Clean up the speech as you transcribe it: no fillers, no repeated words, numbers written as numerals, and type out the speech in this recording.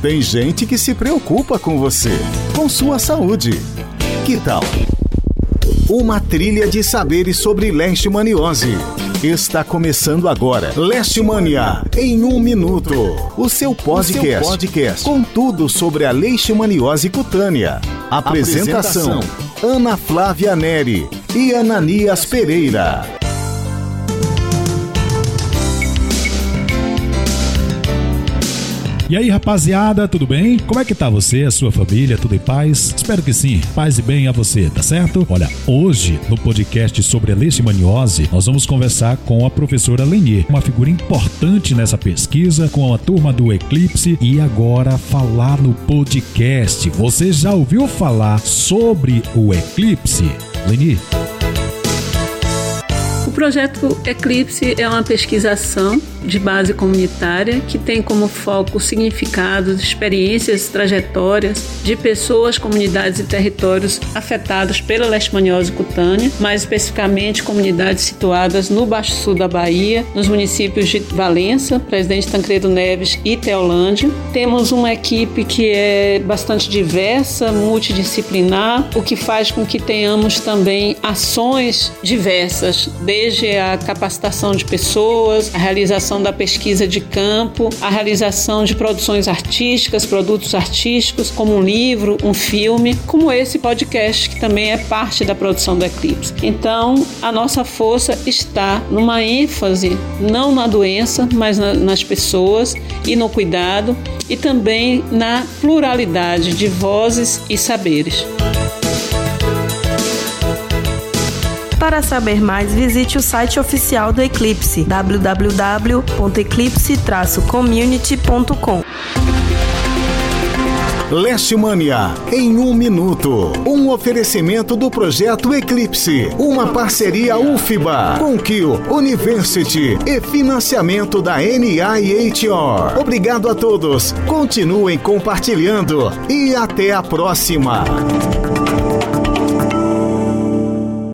Tem gente que se preocupa com você, com sua saúde. Que tal? Uma trilha de saberes sobre leishmaniose. Está começando agora. Leishmania em 1 minuto. O seu podcast com tudo sobre a leishmaniose cutânea. Apresentação: Ana Flávia Neri e Ananias Pereira. E aí, rapaziada, tudo bem? Como é que tá você, a sua família, tudo em paz? Espero que sim, paz e bem a você, tá certo? Olha, hoje, no podcast sobre a leishmaniose, nós vamos conversar com a professora Lenier, uma figura importante nessa pesquisa, com a turma do Eclipse, e agora falar no podcast. Você já ouviu falar sobre o Eclipse? Lenier? O projeto Eclipse é uma pesquisação de base comunitária que tem como foco significados, experiências, trajetórias de pessoas, comunidades e territórios afetados pela leishmaniose cutânea, mais especificamente comunidades situadas no Baixo Sul da Bahia, nos municípios de Valença, Presidente Tancredo Neves e Teolândia. Temos uma equipe que é bastante diversa, multidisciplinar, o que faz com que tenhamos também ações diversas, desde a capacitação de pessoas, a realização da pesquisa de campo, a realização de produções artísticas, produtos artísticos, como um livro, um filme, como esse podcast, que também é parte da produção do Eclipse. Então, a nossa força está numa ênfase, não na doença, mas nas pessoas e no cuidado, e também na pluralidade de vozes e saberes. Para saber mais, visite o site oficial do Eclipse, www.eclipse-community.com. Leishmania em 1 minuto. Um oferecimento do projeto Eclipse, uma parceria UFBA, Conquil University e financiamento da NIHR. Obrigado a todos. Continuem compartilhando e até a próxima.